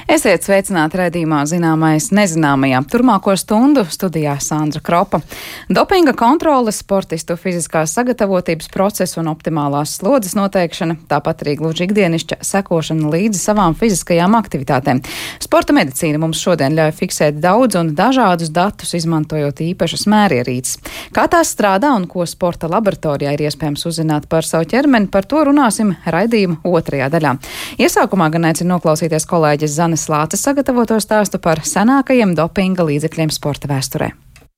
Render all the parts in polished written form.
Esiet sveicināti raidījumā Zināmais nezināmajā. Turmāko stundu studijā Sandra Kropa. Dopinga kontrole, sportistu fiziskās sagatavotības procesu un optimālās slodzes noteikšana, tāpat arī gluži ikdienišķa sekošana līdzi savām fiziskajām aktivitātēm. Sporta medicīna mums šodien ļauj fiksēt daudz un dažādus datus, izmantojot īpašas mērierīces. Kā tās strādā un ko sporta laboratorijā ir iespējams uzzināt par savu ķermeni, par to runāsim raidījuma otrajā daļā. Iesākumā gan aicinu noklausīties kolēģis Zanes Lāces sagatavoto stāstu par senākajiem dopinga līdzekļiem sporta vēsturē.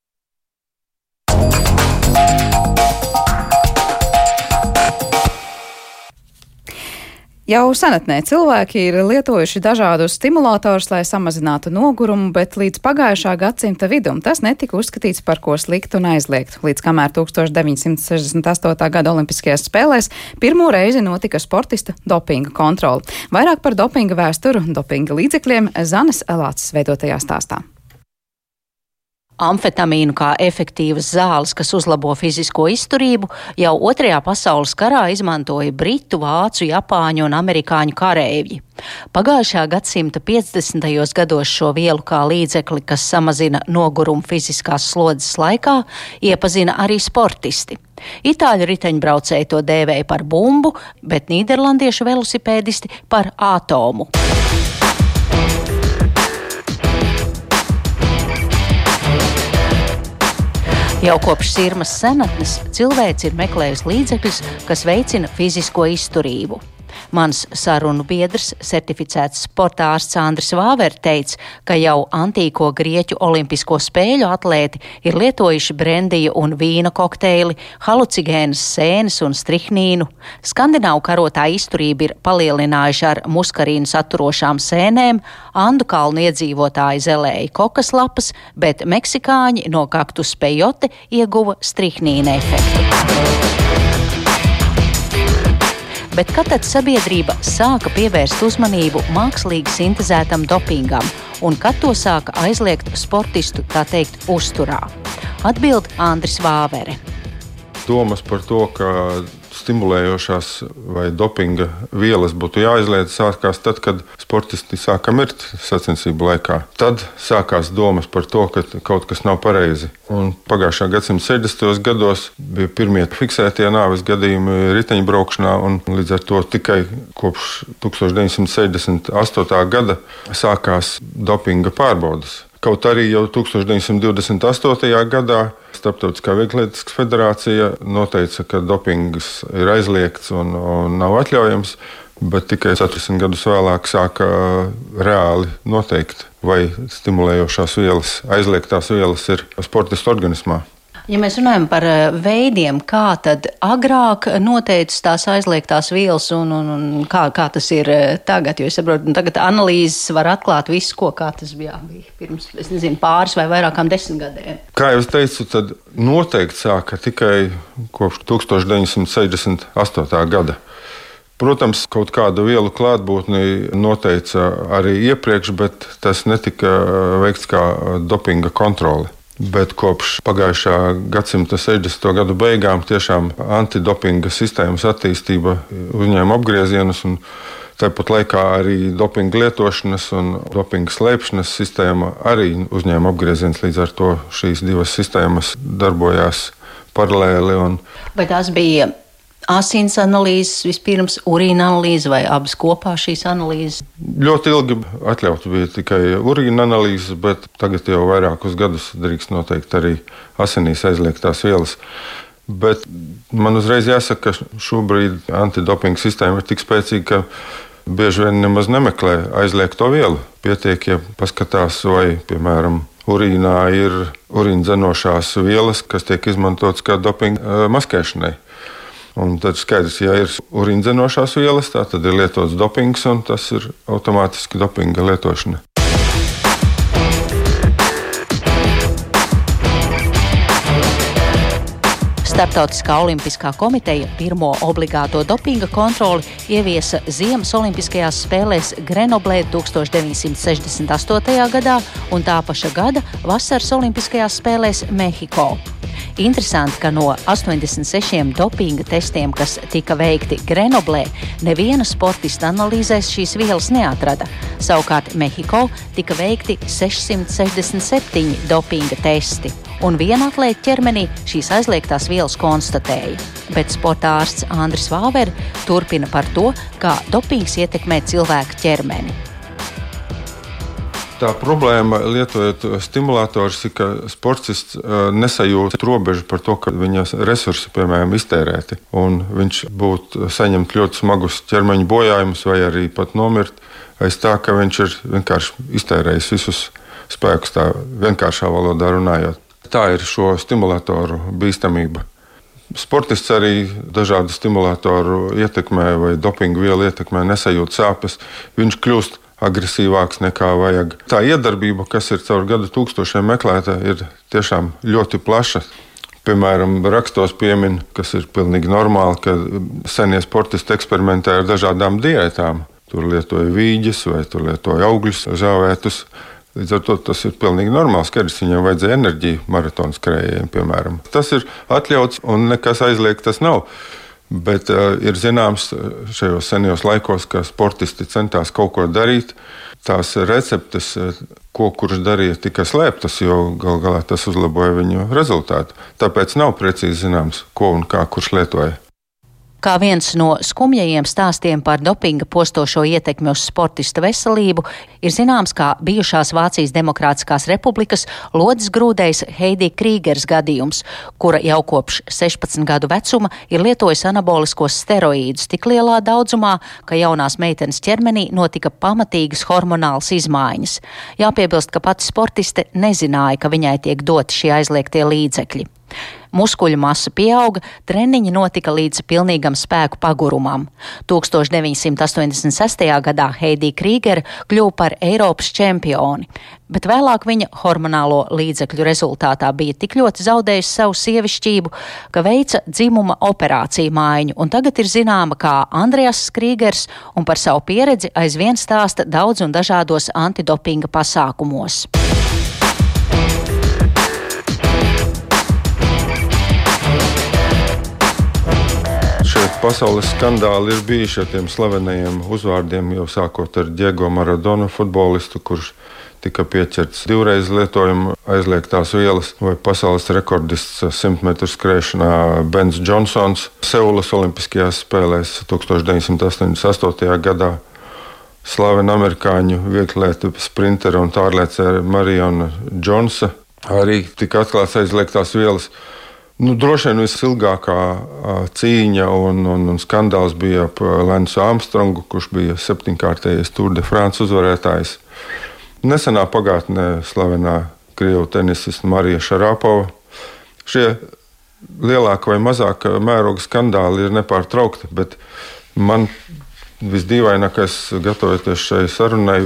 Jau senatnē cilvēki ir lietojuši dažādus stimulatorus, lai samazinātu nogurumu, bet līdz pagājušā gadsimta vidum tas netika uzskatīts par ko sliktu un aizliegtu. Līdz kamēr 1968. gada Olimpiskajās spēlēs pirmo reizi notika sportista dopinga kontrole. Vairāk par dopinga vēsturu, dopinga līdzekļiem Zanes Lāces veidotajā stāstā. Amfetamīnu kā efektīvas zāles, kas uzlabo fizisko izturību, jau Otrajā pasaules karā izmantoja britu, vācu, japāņu un amerikāņu kareivji. Pagājušā gadsimta 50. gados šo vielu kā līdzekli, kas samazina nogurumu fiziskās slodzes laikā, iepazina arī sportisti. Itāļu riteņbraucēji to dēvēja par bumbu, bet nīderlandiešu velosipēdisti par atomu. Jau kopš sirmas senatnes cilvēks ir meklējis līdzekļus, kas veicina fizisko izturību. Mans sarunu biedrs, certificēts sporta ārsts Andris Vāvere teica, ka jau antīko grieķu olimpisko spēļu atlēti ir lietojuši brendiju un vīna kokteili, halucigēnas sēnes un strichnīnu. Skandināvu karotāju izturību ir palielinājuši ar muskarīnu saturošām sēnēm, Andu kalnu iedzīvotāji zelēja kokas lapas, bet meksikāņi no kaktus pejote ieguva strichnīna efektu. Bet kad tad sabiedrība sāka pievērst uzmanību mākslīgi sintezētam dopingam un kad to sāka aizliegt sportistu, tā teikt, uzturā? Atbild Andris Vāvere. Domas par to, ka stimulējošās vai dopinga vielas būtu jāizliedz, sākās tad, kad sportisti sāka mirt sacensību laikā. Tad sākās domas par to, ka kaut kas nav pareizi. Un pagājušā gadsimta 60. gados bija pirmie fiksētie nāves gadījumi riteņbraukšanā, un līdz ar to tikai kopš 1968. gada sākās dopinga pārbaudas. Kaut arī jau 1928. gadā Starptautiskā Vieglatlētikas federācija noteica, ka dopings ir aizliegts un nav atļaujams, bet tikai 40 gadus vēlāk sāka reāli noteikt, vai stimulējošās vielas, aizliegtās vielas ir sportistu organismā. Ja mēs runājam par veidiem, kā tad agrāk noteica tās aizliegtās vielas un kā tas ir tagad, jo es saprotu, tagad analīzes var atklāt visu, kā tas bija pirms, pāris vai vairākām 10 gadiem. Kā jau es teicu, tad noteikti sāka tikai kopš 1968. gada. Protams, kaut kādu vielu klātbūtni noteica arī iepriekš, bet tas netika veikts kā dopinga kontrole. Bet kopš pagājušā gadsimta 60. gadu beigām tiešām antidopinga sistēmas attīstība uzņēma apgriezienus, un tāpat laikā arī dopinga lietošanas un dopinga slēpšanas sistēma arī uzņēma apgriezienus. Līdz ar to šīs divas sistēmas darbojās paralēli. Vai tās bija asins analīzes, vispirms urīna analīze vai abas kopā šīs analīzes? Ļoti ilgi atļauts bija tikai urīna analīzes, bet tagad jau vairākus gadus drīkst noteikt arī asinīs aizliegtās vielas. Bet man uzreiz jāsaka, ka šobrīd antidopinga sistēma ir tik spēcīga, ka bieži vien nemaz nemeklē aizliegto vielu. Pietiek, ja paskatās, vai, piemēram, urīnā ir urīna dzenošās vielas, kas tiek izmantotas kā dopinga maskēšanai. Un tad skaidrs, ja ir urīna dzenošās vielas, tad ir lietots dopings, un tas ir automātiski dopinga lietošana. Starptautiskā olimpiskā komiteja pirmo obligāto dopinga kontroli ieviesa Ziemas olimpiskajās spēlēs Grenoblē 1968. gadā un tā paša gada vasaras olimpiskajās spēlēs Mehiko. Interesanti, ka no 86 dopinga testiem, kas tika veikti Grenoblē, neviena sportista analīzēs šīs vielas neatrada. Savukārt Mehiko tika veikti 667 dopinga testi, un viena atlēta ķermenī šīs aizliegtās vielas konstatēja. Bet sporta ārsts Andris Vāver turpina par to, kā dopings ietekmē cilvēka ķermeni. Tā problēma, lietojot stimulatorus, ir, ka sportists nesajūt robežu par to, ka viņa resursi, piemēram, iztērēti. Un viņš būtu saņemt ļoti smagus ķermeņa bojājumus vai arī pat nomirt aiz tā, ka viņš ir vienkārši iztērējis visus spēkus, tā vienkāršā valodā runājot. Tā ir šo stimulatoru bīstamība. Sportists arī dažādu stimulatoru ietekmē vai dopingu vielu ietekmē nesajūt sāpes. Viņš kļūst agresīvāks nekā vajag. Tā iedarbība, kas ir caur gadu tūkstošiem meklēta, ir tiešām ļoti plaša. Piemēram, rakstos piemin, kas ir pilnīgi normāli, ka senie sportisti eksperimentē ar dažādām diētām. Tur lietoja vīģes vai tur lietoja augļus, žāvētus. Līdz ar to tas ir pilnīgi normāls skaidrs. Viņam vajadzēja enerģiju maratonu skrējējiem, piemēram. Tas ir atļauts un nekas aizliegts tas nav. Bet ir zināms šajos senajos laikos, ka sportisti centās kaut ko darīt. Tās receptes, ko kurš darīja, tika slēptas, jo gal galā tas uzlaboja viņu rezultātu. Tāpēc nav precīzi zināms, ko un kā kurš lietoja. Kā viens no skumjajiem stāstiem par dopinga postošo ietekmi uz sportista veselību, ir zināms, kā bijušās Vācijas Demokrātiskās republikas lodes grūdējs Heidi Krīgers gadījums, kura jau kopš 16 gadu vecuma ir lietojusi anaboliskos steroīdus tik lielā daudzumā, ka jaunās meitenes ķermenī notika pamatīgas hormonālas izmaiņas. Jāpiebilst, ka pati sportiste nezināja, ka viņai tiek doti šie aizliegtie līdzekļi. Muskuļu masa pieauga, treniņi notika līdz pilnīgam spēku pagurumam. 1986. gadā Heidi Krīgera kļuva par Eiropas čempioni, bet vēlāk viņa hormonālo līdzekļu rezultātā bija tik ļoti zaudējusi savu sievišķību, ka veica dzimuma operāciju maiņu, un tagad ir zināma kā Andreas Krīgers, un par savu pieredzi aizvien stāsta daudz un dažādos antidopinga pasākumos. Pasaules skandāli ir bijuši ar tiem slavenajiem uzvārdiem, jau sākot ar Diego Maradonu futbolistu, kurš tika pieķerts divreiz lietojumu aizliegtās vielas, vai pasaules rekordists 100 metru skrēšanā Bens Džonsons Seulas olimpiskajās spēlēs 1988. gadā. Slavena amerikāņu vieglietu sprintere un tālrēcēja Mariona Jonesa arī tika atklāts aizliegtās vielas. Droši vien visilgākā cīņa un skandāls bija ap Lensu Armstrongu, kurš bija 7-kārtējais Tour de France uzvarētājs. Nesenā pagātnē slavenā krievu tenisista Marija Šarapova. Šie lielāka vai mazāka mēroga skandāli ir nepārtraukti, bet man visdīvainākais, gatavoties šai sarunai,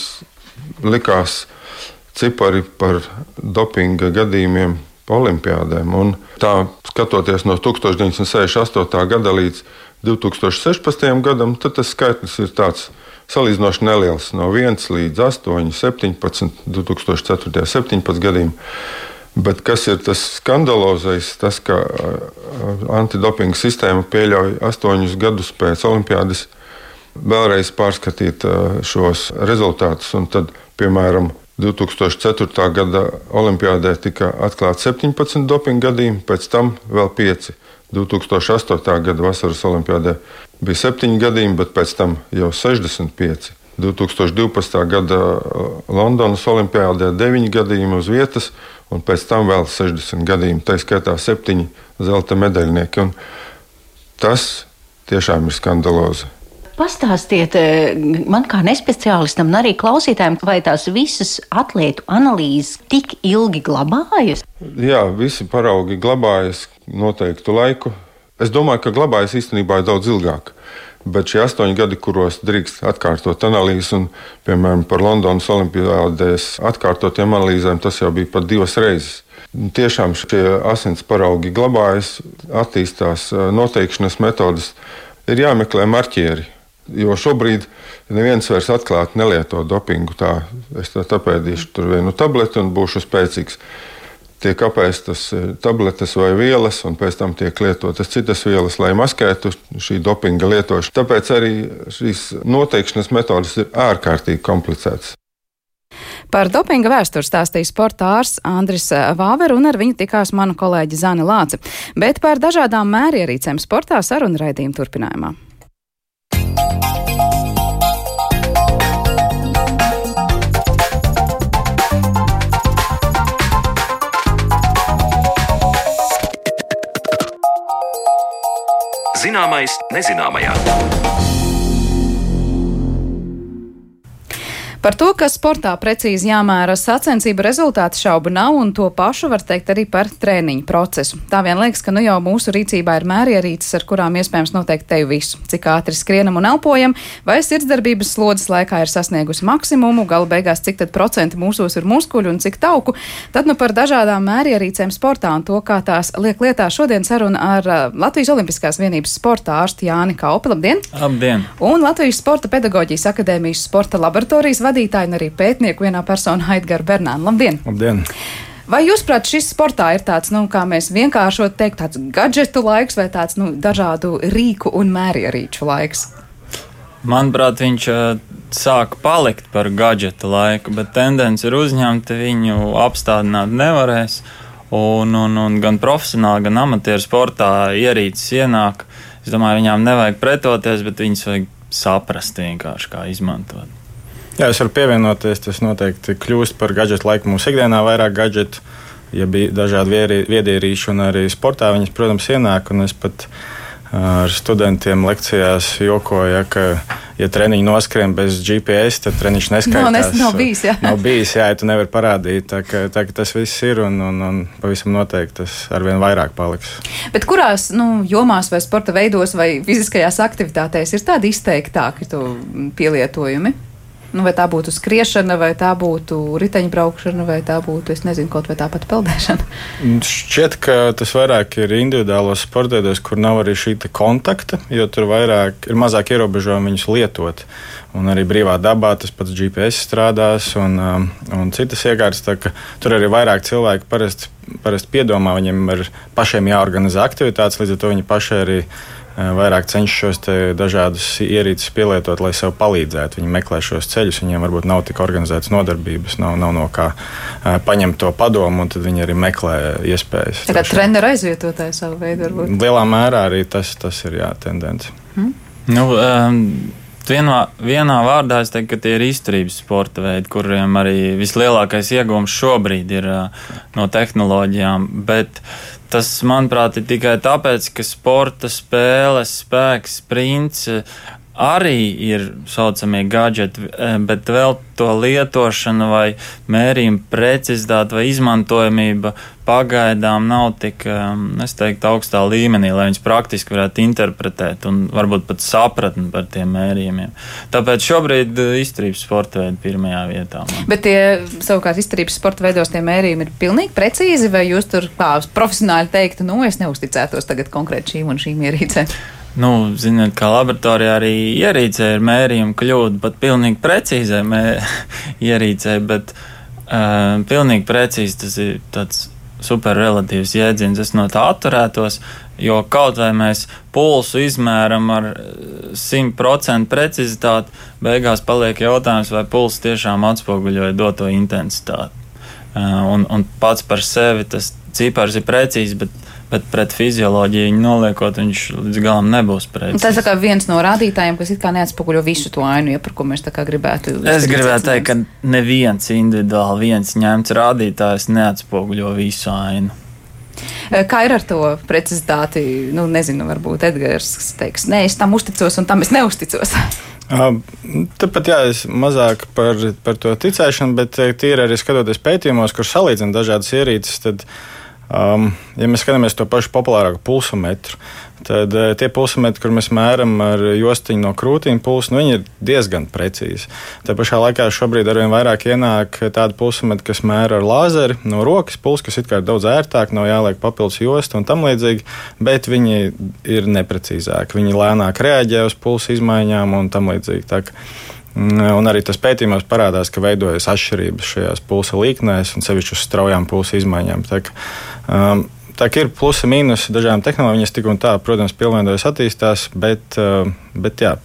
likās cipari par dopinga gadījumiem olimpiādēm. Un tā, skatoties no 1968. gada līdz 2016. gadam, tad tas skaitlis ir tāds salīdzinoši neliels, no 1 līdz 8, 17, 2004. 17 gadiem. Bet kas ir tas skandalozais, tas, ka antidopinga sistēma pieļauj 8 gadus pēc olimpiādes vēlreiz pārskatīt šos rezultātus, un tad, piemēram, 2004. gada olimpiādē tika atklāti 17 dopinga gadījumi, pēc tam vēl 5. 2008. gada vasaras olimpiādē bija 7 gadījumi, bet pēc tam jau 65. 2012. gada Londonas olimpiādē 9 gadījumi uz vietas, un pēc tam vēl 60 gadījumi, tā skaitā 7 zelta medaļnieki. Un tas tiešām ir skandalozi. Pastāstiet man kā nespeciālistam un arī klausītājiem, vai tās visas atlētu analīzes tik ilgi glabājas? Jā, visi paraugi glabājas noteiktu laiku. Es domāju, ka glabājas īstenībā daudz ilgāk. Bet šie 8 gadi, kuros drīkst atkārtot analīzes, un, piemēram, par Londonas olimpiādēs atkārtotiem analīzēm, tas jau bija pat 2 reizes. Tiešām šie asins paraugi glabājas, attīstās noteikšanas metodas. Ir jāmeklē marķieri. Jo šobrīd neviens vairs atklāti nelieto dopingu. Es tā pēdīšu tur vienu tableti un būšu spēcīgs. tiek apēstas tabletes vai vielas, un pēc tam tiek lietotas citas vielas, lai maskētu šī dopinga lietošanu. Tāpēc arī šīs noteikšanas metodas ir ārkārtīgi komplicētas. Par dopinga vēsturi stāstīja sporta ārsts Andris Vāver, un ar viņu tikās manu kolēģi Zane Lāce. Bet par dažādām mērierīcēm sportā sarunu raidījuma turpinājumā. Zināmais nezināmajā. Par to, ka sportā precīzi jāmēra sacensību rezultāti, šaubu nav, un to pašu var teikt arī par treniņu procesu. Tā vien liekas, ka nu jau mūsu rīcībā ir mērierīces, ar kurām iespējams noteikt teju visu, cik ātri skrienam un elpojam, vai sirdsdarbības slodzes laikā ir sasniegusi maksimumu, gala beigās cik tad procenti mūsos ir muskuļu un cik tauku. Tad nu par dažādām mērierīcēm sportā un to, kā tās liek lietā, šodien saruna ar Latvijas Olimpiskās vienības sporta ārstu Jāni Kaupi. Labdien! Labdien! Un Latvijas Sporta pedagoģijas akadēmijas sporta laboratorijas vadītāju un arī pētnieku vienā personā Aidgaru Bernānu. Labdien! Labdien! Vai jūs, prāt, šis sportā ir tāds, kā mēs vienkāršot teikt, tāds gadžetu laiks vai tāds, dažādu rīku un mērierīču laiks? Manuprāt, viņš sāk palikt par gadžetu laiku, bet tendence ir uzņemta, viņu apstādināt nevarēs. Un gan profesionāli, gan amatieru sportā ierīces ienāk. Es domāju, viņām nevajag pretoties, bet viņas vajag saprast vienkārši, kā izmantot. Jā, es varu pievienoties, tas noteikti kļūst par gadžetu laiku mūsu ikdienā, vairāk gadžetu, ja bija dažādi viedierīši un arī sportā viņas, protams, ienāk, un es pat ar studentiem lekcijās jokoju, ka, ja treniņi noskrien bez GPS, tad treniņš neskaitās. Nav bijis, jā. Nav bijis, jā, ja tu nevari parādīt, tā ka tas viss ir, un pavisam noteikti tas arvien vairāk paliks. Bet kurās, jomās vai sporta veidos vai fiziskajās aktivitātēs ir tādi izteiktāki pielietojumi? Vai tā būtu skriešana, vai tā būtu riteņbraukšana, vai tā būtu, es nezinu, kaut vai tāpat peldēšana? Šķiet, ka tas vairāk ir individuālos sportēdos, kur nav arī šī kontakta, jo tur ir mazāk ierobežojumi viņus lietot. Un arī brīvā dabā tas pats GPS strādās un citas iekārtas. Tur arī vairāk cilvēki parasti piedomā, viņiem ir pašiem jāorganizē aktivitātes, līdz ar to viņi paši arī vairāk cenšas šos dažādus ierīces pielietot, lai sev palīdzētu. Viņi meklē šos ceļus, viņiem varbūt nav tik organizētas nodarbības, nav no kā paņemt to padomu, un tad viņi arī meklē iespējas. Tā kā treneru aizvietotāji savu veidu varbūt? Lielā mērā arī tas ir tendence. Vienā vārdā es teiktu, ka tie ir izturības sporta veidi, kuriem arī vislielākais iegūms šobrīd ir no tehnoloģijām, bet tas, manuprāt, ir tikai tāpēc, ka sporta spēles, spēks, sprints arī ir saucamie gadžeti, bet vēl to lietošana vai mērījuma precizitāte vai izmantojamība pagaidām nav tik, es teiktu, augstā līmenī, lai viņas praktiski varētu interpretēt un varbūt pat sapratni par tiem mērījumiem. Tāpēc šobrīd izturības sporta veidi pirmajā vietā. Bet tie savukārt izturības sporta veidos tie mērījumi ir pilnīgi precīzi, vai jūs tur kā profesionāli teiktu, es neuzticētos tagad konkrēti šīm un šīm ierīcēm? Ziniet, kā laboratorijā arī ierīcē ir mērījuma kļūda, pat pilnīgi precīzai ierīcē, bet pilnīgi precīzi tas ir tāds superrelatīvs jēdziens. Es no tā atturētos, jo kaut vai mēs pulsu izmēram ar 100% precizitāti, beigās paliek jautājums, vai pulss tiešām atspoguļoja doto intensitāti. Un pats par sevi tas cipars ir precīzs, bet pret fizioloģiju viņu noliekot, viņš līdz galam nebūs precīzs. Tas ir viens no rādītājiem, kas it kā neatspoguļo visu to ainu, par ko mēs tā kā gribētu. Es gribētu teikt, ka neviens individuāli ņemts rādītājs neatspoguļo visu ainu. Kā ir ar to precizitāti? Nezinu, varbūt Edgars teiks, es tam uzticos un tam es neuzticos. Tāpat es mazāk par to ticēšanu, bet tīri arī skatoties pētījumos, kur salīdzina dažādas ierīces, tad ja mēs skatāmies to pašu populārāko pulsometru, tad tie pulsometri, kur mēs mēram ar jostiņu no krūtīm pulsu, viņi ir diezgan precīzi. Tā pašā laikā šobrīd arvien vairāk ienāk tādi pulsometri, kas mēra ar lāzeri no rokas pulsu, kas it kā ir daudz ērtāk, nav jāliek papildus josta un tam līdzīgi, bet viņi ir neprecīzāki. Viņi lēnāk reaģē uz pulsu izmaiņām un tam līdzīgi. Un arī tas pētījumos parādās, ka veidojas atšķirības šajās pulsa līknēs un sevišķi uz straujām pulsa izmaiņām. Tā ir plusi, mīnusi dažādām tehnoloģijām, tik un tā, protams, pilnveidojas, attīstās, bet jā,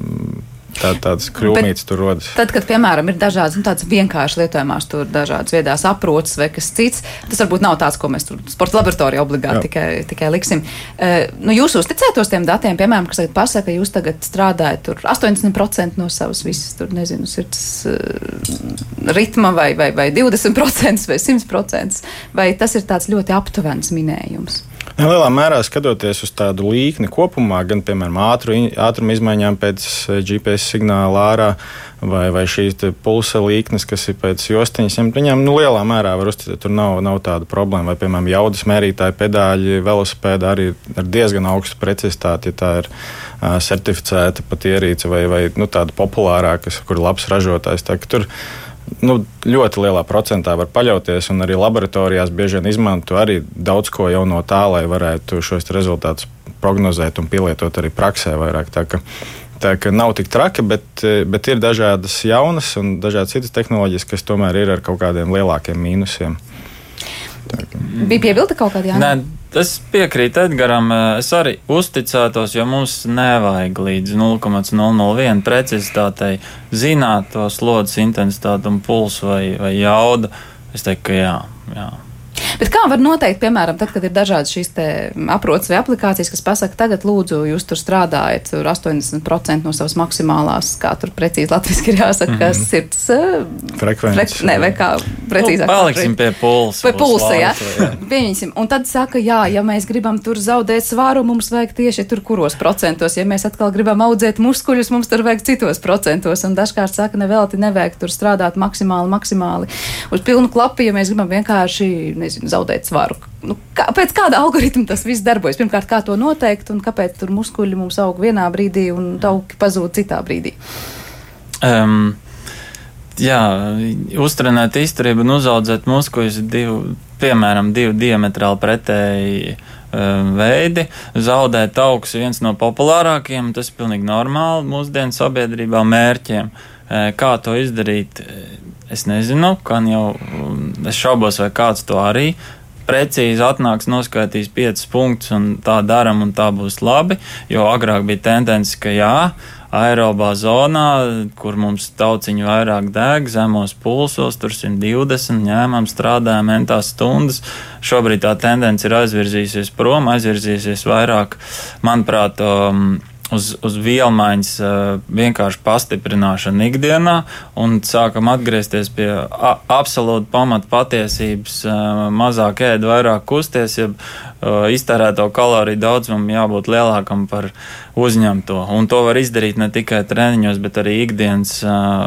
tādas kļūmītes tur rodas. Tad, kad, piemēram, ir dažādas tādas vienkārši lietojamās, tur dažādas viedās aproces vai kas cits, tas varbūt nav tāds, ko mēs tur sporta laboratorijā obligāti tikai liksim. Jūs uzticētos tiem datiem, piemēram, kas tagad pasaka, ka jūs tagad strādājat tur 80% no savas visas, tur, nezinu, sirds ritma vai 20% vai 100%, vai tas ir tāds ļoti aptuvens minējums? Lielā mērā skatoties uz tādu līkni kopumā, gan, piemēram, ātruma izmaiņām pēc GPS signāla ārā vai šīs pulsa līknes, kas ir pēc jostiņas, viņām lielā mērā var uzticēt, tur nav tāda problēma. Vai, piemēram, jaudas mērītāji, pedāļi, velosipēdi arī ar diezgan augstu precizitāti, ja tā ir certificēta pat ierīce vai tāda populārāka, kur ir labs ražotājs. Tā, tur ļoti lielā procentā var paļauties, un arī laboratorijās bieži vien izmanto arī daudz ko jau no tā, lai varētu šos rezultātus prognozēt un pielietot arī praksē vairāk. Tā ka nav tik traki, bet ir dažādas jaunas un dažādas citas tehnoloģijas, kas tomēr ir ar kaut kādiem lielākiem mīnusiem. Bija piebilda kaut kādā? Nē, es piekrītu Edgaram. Es arī uzticētos, jo mums nevajag līdz 0,001 precizitātei zināt to slodzes intensitāti un pulsu vai jaudu. Es teiktu, ka jā. Bet kā var noteikt, piemēram, tad, kad ir dažādas šīs aproces vai aplikācijas, kas pasaka, tagad lūdzu, jūs tur strādājat, tur 80% no savas maksimālās, kā tur precīzi latviski ir jāsaka, sirds frekvences. Vai kā precīzāk. Paliksim pie pulsa. Pie pulsa, jā. Pieņemsim. Un tad saka, jā, ja mēs gribam tur zaudēt svāru, mums vajag tieši tur kuros procentos. Ja mēs atkal gribam audzēt muskuļus, mums tur vajag citos procentos. Un dažkārt saka, nevelti nevajag tur strādāt maksimāli uz pilnu klapu, ja mēs gribam vienkārši, zaudēt svaru. Pēc kāda algoritma tas viss darbojas? Pirmkārt, kā to noteikt un kāpēc tur muskuļi mums aug vienā brīdī un tauki pazūd citā brīdī? Jā, uztrenēt izturību un uzaudzēt muskuļus piemēram, divi diametrāli pretēji veidi. Zaudēt augus ir viens no populārākajiem, tas ir pilnīgi normāli mūsdienu sabiedrībā mērķiem. Kā to izdarīt? Es nezinu, kan jau es šaubos, vai kāds to arī precīzi atnāks, noskaitīs 5 punktus un tā daram un tā būs labi, jo agrāk bija tendence, ka jā, aerobā zonā, kur mums tauciņi vairāk deg, zemos pulsos, tur 120, ņēmām, strādājām entās stundas. Šobrīd tā tendence ir aizvirzīsies prom, aizvirzīsies vairāk, manuprāt, uz vielmaiņas vienkārši pastiprināšanu ikdienā un sākam atgriezties pie absolūti pamata patiesības, mazāk ēd, vairāk kusties, ja iztērēto kaloriju daudzumam jābūt lielākam par uzņemto. Un to var izdarīt ne tikai treniņos, bet arī ikdienas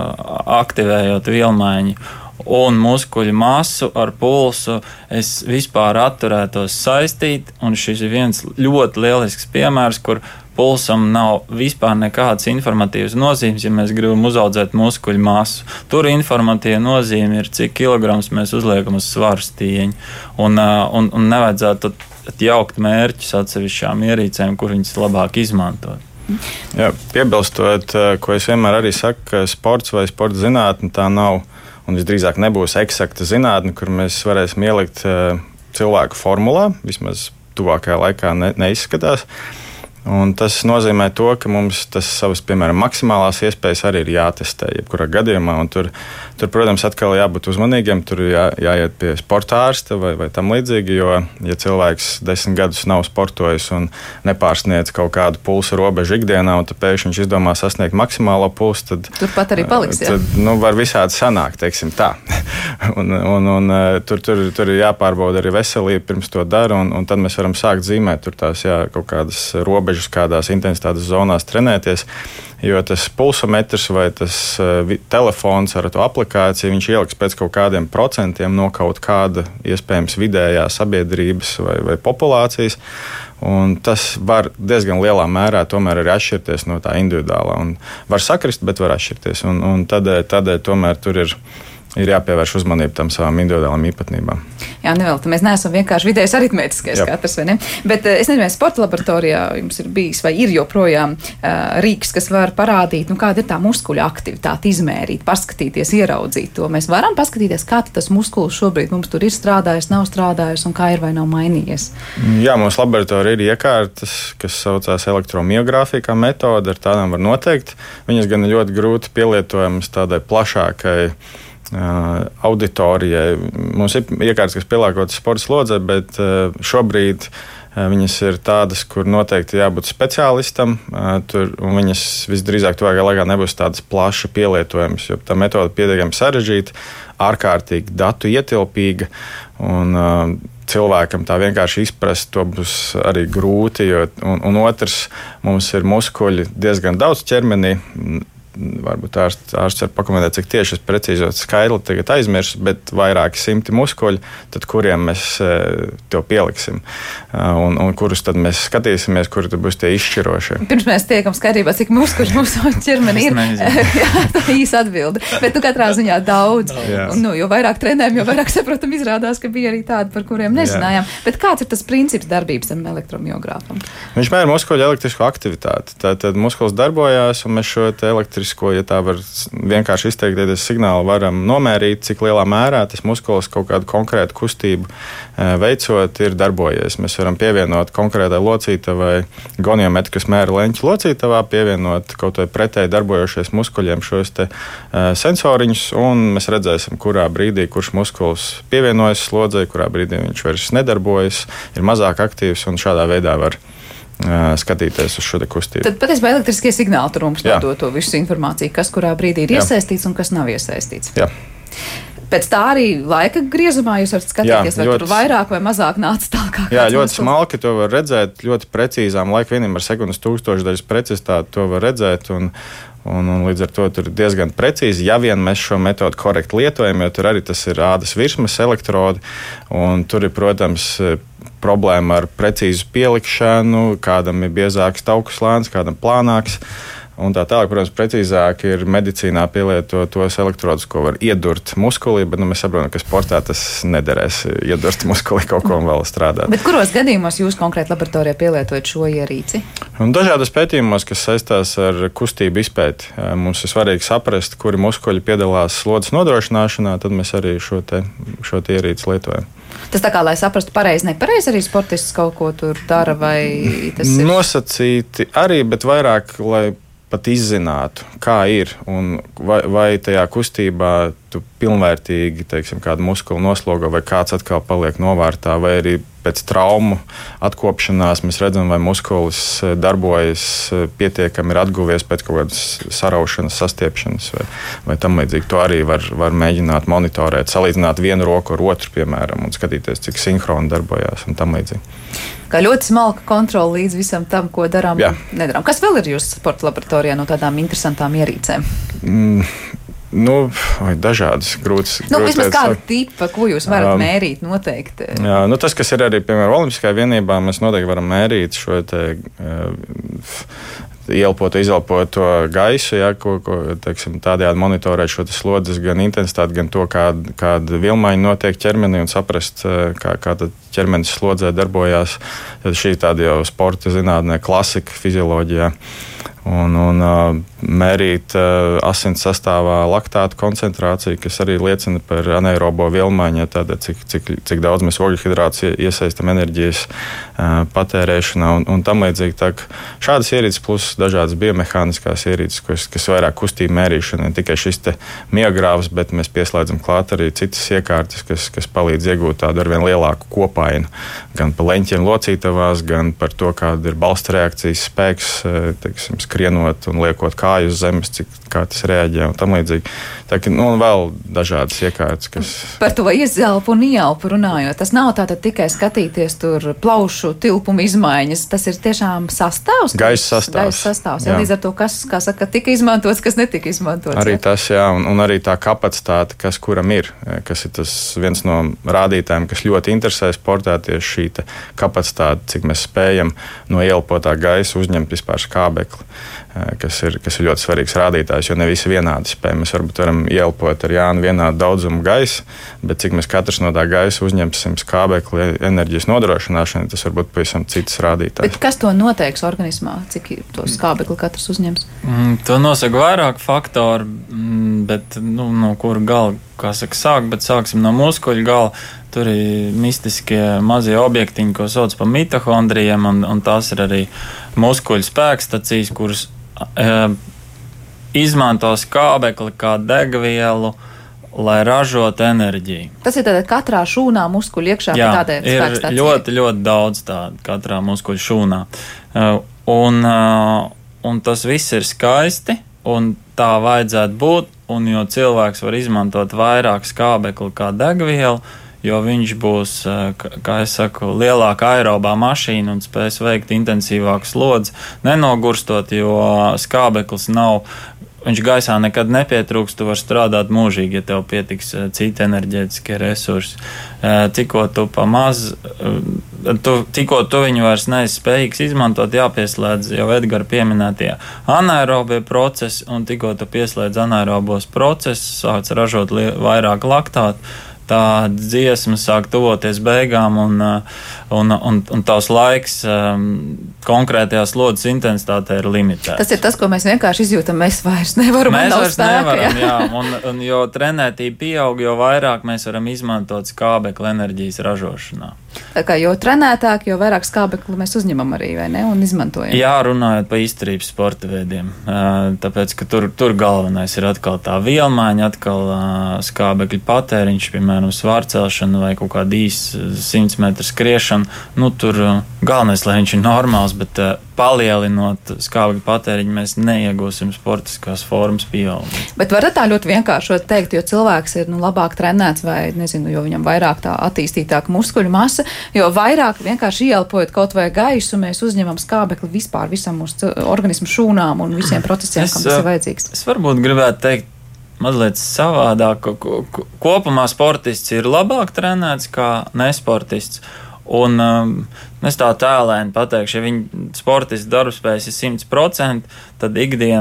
aktivējot vielmaiņu un muskuļu masu ar pulsu. Es vispār atturētos saistīt, un šis ir viens ļoti lielisks piemērs, kur pulsam nav vispār nekādas informatīvas nozīmes, ja mēs gribam uzaudzēt muskuļu masu. Tur informatīva nozīme ir, cik kilograms mēs uzliekam uz svaru stīņu. Un nevajadzētu jaukt mērķus atsevišķām ierīcēm, kur viņas labāk izmantot. Jā, piebilstot, ko es vienmēr arī saku, ka sports vai sporta zinātne tā nav, un visdrīzāk nebūs eksakta zinātne, kur mēs varēsim ielikt cilvēku formulā, vismaz tuvākajā laikā neizskatās. Un tas nozīmē to, ka mums tas savas, piemēram, maksimālās iespējas arī ir jātestē jebkurā gadījumā. Tur, protams, atkal jābūt uzmanīgiem, tur jāiet pie sporta ārsta vai tam līdzīgi, jo, ja cilvēks 10 gadus nav sportojis un nepārsniedz kaut kādu pulsa robežu ikdienā, un tad pēkšņi viņš izdomā sasniegt maksimālo pulsu, tad turpat arī paliks, jā. Tad, var visādi sanākt, teiksim tā. Tur ir jāpārbauda arī veselība pirms to dara, un tad mēs varam sākt zīmēt tur tās, kaut kādas robežas, kādās intensitātes zonās trenēties, jo tas pulsometrs vai tas telefons ar to aplikāciju, viņš ieliks pēc kaut kādiem procentiem no kaut kāda iespējams vidējā sabiedrības vai populācijas, un tas var diezgan lielā mērā tomēr arī atšķirties no tā individuālā, un var sakrist, bet var atšķirties, un tādēļ tomēr tur ir ir jāpievērš uzmanība tam savām individuālām īpatnībām. Jā, nevēl, mēs neesam vienkārši vidējais aritmētiskais katrs, vai ne? Bet es nezinu, vai sporta laboratorijā jums ir bijis vai ir joprojām rīks, kas var parādīt, kāda ir tā muskuļa aktivitāte, izmērīt, paskatīties, ieraudzīt to. Mēs varam paskatīties, kā tas muskulis šobrīd mums tur ir strādājis, nav strādājis un kā ir vai nav mainījies. Jā, mums laboratorija ir iekārtas, kas saucās elektromiogrāfija kā metode, ar tādām var noteikt. Viņas gan ir ļoti grūti pielietojamas tādai plašākai auditorijai. Mums ir iekārtas, kas pielāgotas sporta slodzē, bet šobrīd viņas ir tādas, kur noteikti jābūt speciālistam, un viņas visdrīzāk tuvākajā laikā nebūs tādas plaši pielietojamas, jo tā metode pietiekami sarežģīta, ārkārtīgi datu ietilpīga, un cilvēkam tā vienkārši izprast to būs arī grūti, un otrs, mums ir muskuļi diezgan daudz ķermenī. Varbūt ārsts var pakomentēt, cik tieši es precīzi skaidri tagad aizmirsu, bet vairāki simti muskuļi, tad kuriem mēs to pieliksim un kurus tad mēs skatīsimies, kuri tad būs tie izšķirošie. Pirms mēs tiekam skaidrībā, cik muskuļi mūsu ķermenī ir. Jā, tā īsa atbilde. Bet katrā ziņā daudz. Un, jo vairāk trenējam, jo vairāk saprotam, izrādās, ka bija arī tādi, par kuriem nezinājām. Bet kāds ir tas princips darbības ar elektromiogrāfam? Viņš mēra muskuļu elektrisko aktivitāti. Tad muskulis darbojās, un mēs šo elektrisko, ja tā var vienkārši izteikties signālu, varam nomērīt, cik lielā mērā tas muskulis kaut kādu konkrētu kustību veicot ir darbojies. Mēs varam pievienot konkrētai locītavai goniometru, kas mēra leņķu locītavā, pievienot kaut vai pretēji darbojošies muskuļiem šos te sensoriņus, un mēs redzēsim, kurā brīdī kurš muskulis pievienojas slodzei, kurā brīdī viņš vairs nedarbojas, ir mazāk aktīvs, un šādā veidā var skatīties uz šo kustību. Tad patiesībā elektriskie signāli tur mums nodod to visu informāciju, kas kurā brīdī ir iesaistīts un kas nav iesaistīts. Jā. Pēc tā arī laika griezumā jūs varat skatīties, vai tur vairāk vai mazāk nāca tālāk. Jā, ļoti smalki to var redzēt, ļoti precīzām laika vienībām ar sekundes tūkstošdaļas precizitāti to var redzēt, un līdz ar to tur ir diezgan precīzi, ja vien mēs šo metodu korekti lietojam, jo tur arī tas ir ādas virsmas elektrodi, un tur ir, protams, problēma ar precīzu pielikšanu, kādam ir biezāks tauku slānis, kādam plānāks. Un tā tālāk, protams, precīzāk ir medicīnā pielietot tos elektrodus, ko var iedurt muskulī, bet mēs saprotam, ka sportā tas nederēs iedurt muskulī kaut ko un vēl strādāt. Bet kuros gadījumos jūs konkrēti laboratorijā pielietojat šo ierīci? Un dažādos pētījumos, kas saistās ar kustību izpēti, mums ir svarīgi saprast, kuri muskuļi piedalās slodzes nodrošināšanā, tad mēs arī šo ierīci lietojam. Tas tā kā, lai saprastu pareizi, nepareizi arī sportists kaut ko tur dara, vai tas ir? Nosacīti arī, bet vairāk, lai pat izzinātu, kā ir, un vai tajā kustībā tu pilnvērtīgi, teiksim, kādu muskuli noslogo, vai kāds atkal paliek novārtā, vai arī pēc traumu atkopšanās mēs redzam, vai muskulis darbojas pietiekami, ir atguvies pēc kaut kādas saraušanas, sastiepšanas vai tam līdzīgi. To arī var mēģināt monitorēt, salīdzināt vienu roku ar otru, piemēram, un skatīties, cik sinhroni darbojās un tam līdzīgi. Kā ļoti smalka kontrola līdz visam tam, ko darām, nedarām. Kas vēl ir jūsu sporta laboratorijā no tādām interesantām ierīcēm? Dažādas grūtas. Vismaz kāda tipa, ko jūs varat mērīt noteikti? Jā, tas, kas ir arī, piemēram, olimpiskajā vienībā, mēs noteikti varam mērīt šo te ielpoto, izelpoto gaisu, ko teiksim, tādējādi monitorēt šo slodzes gan intensitāti, gan to, kāda vilmaiņa notiek ķermenī un saprast, kā tad ķermenis slodzē darbojās. Šī tāda jau sporta zinātnē, klasika fizioloģijā. Un mērīt asins sastāvā laktātu koncentrāciju, kas arī liecina par anaerobo vilmaiņu, tātad cik daudz mēs ogļhidrātus iesaistam enerģijas patērēšanā un tam līdzīgi. Šādas ierīces plus dažādas biomehāniskās ierīces, kas vairāk kustību mērīšana, ne tikai šis te miogrāvs, bet mēs pieslēdzam klāt arī citas iekārtas, kas palīdz iegūt tādu arvien lielāku kopainu, gan par leņķiem locītavās, gan par to, kāda ir balsta reakcijas spēks, teiksim, skrienot un liekot kāju uz zemes, kā tas reaģē un tam līdzīgi. Un vēl dažādas iekārtas, kas... Par to izelpu un ieelpu runājot, tas nav tātad tikai skatīties tur plaušu tilpumu izmaiņas, tas ir tiešām sastāvs? Gaisa sastāvs. Jā. Līdz ar to, kas, kā saka, tika izmantots, kas netika izmantots. Arī tas, jā, un arī tā kapacitāte, kas kuram ir, kas ir tas viens no rādītājiem, kas ļoti interesē sportā, tieši šī kapacitāte, cik mēs spējam no ieelpotā gaisa uzņemt vispār skābekli. kas ir ļoti svarīgs rādītājs, jo ne visi vienādi spēj. Mēs varbūt varam ieelpot ar Jānu vienādu daudzumu gaisa, bet cik mēs katrs no tā gaisa uzņemsim skābekli enerģijas nodrošināšanai, tas varbūt pavisam cits rādītājs. Bet kas to noteiks organismā, cik to skābekli katrs uzņems? To nosaka vairāk faktori, bet no kura gala, kā saka, bet sāksim no muskuļu gala. Tur ir mistiskie mazie objektiņi, ko sauc par mitohondrijiem, un tās ir arī muskuļu spēkstacijas, kuras izmanto skābekli kā degvielu, lai ražotu enerģiju. Tas ir tātad katrā šūnā muskuļu iekšā? Jā, ir ļoti, ļoti daudz tādu katrā muskuļu šūnā. Un tas viss ir skaisti, un tā vajadzētu būt, un jo cilvēks var izmantot vairāk skābekli kā degvielu, jo viņš būs, kā es saku, lielāka aerobā mašīna un spēs veikt intensīvāku slodzi, nenogurstot, jo skābeklis nav, viņš gaisā nekad nepietrūks, tu vari strādāt mūžīgi, ja tev pietiks citi enerģētiskie resursi. Tikko tu viņu vairs neesi spējīgs izmantot, jāpieslēdz jau Edgara pieminētie anaerobie procesi, un tikko tu pieslēdz anaerobos procesus, sāc ražot vairāk laktātu, tā dziesma sāk tuvoties beigām, un tavs laiks konkrētajā slodzes intensitātē ir limitēts. Tas ir tas, ko mēs vienkārši izjūtam, mēs vairs nevaram. Mēs vairs nevaram, jā. Un jo trenētība pieaug, jo vairāk mēs varam izmantot skābekli enerģijas ražošanā. Tā kā jo trenētāk, jo vairāk skābekli mēs uzņemam arī, vai ne, un izmantojam. Jā, runājot par izturības sporta veidiem, tāpēc, ka tur galvenais ir atkal tā vielmaiņa, atkal skābekļa patēriņš, piemēram, svārcelšana vai kaut kāda īsa 100 metru skriešana. Tur galvenais, lai viņš ir normāls, bet palielinot skābekļa patēriņu, mēs neiegūsim sportiskās formas pieaugumu. Bet varat tā ļoti vienkāršot teikt, jo cilvēks ir labāk trenēts vai, nezinu, jo viņam vairāk tā attīstītāka muskuļu masa, jo vairāk vienkārši ieelpojot kaut vai gaisu, mēs uzņemam skābekli vispār visam mūsu organismu šūnām un visiem procesiem, kam tas ir vajadzīgs. Es varbūt gribētu teikt mazliet savādāk. Kopumā sportists ir labāk trenēts kā nesportists. Un es tā tēlēni pateikšu, ja viņa sportists darbspējas ir 100%, tad